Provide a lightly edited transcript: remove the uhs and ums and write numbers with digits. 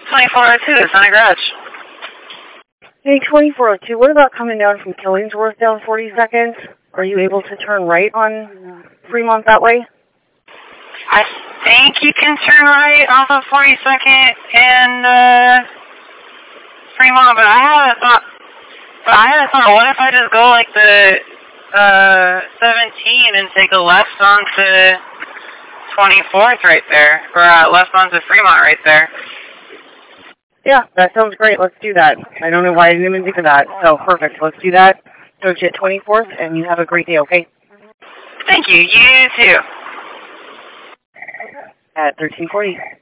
2402, Sonic Garage. Hey, 2402, what about coming down from Killingsworth down 42nd? Are you able to turn right on Fremont that way? I think you can turn right off of 42nd and Fremont, but I had thought, what if I just go like the 17 and take a left onto 24th right there, or left onto Fremont right there. Yeah, that sounds great. Let's do that. I don't know why I didn't even think of that. So, perfect. Let's do that. Search at 24th, and you have a great day, okay? Thank you. You too. At 1340.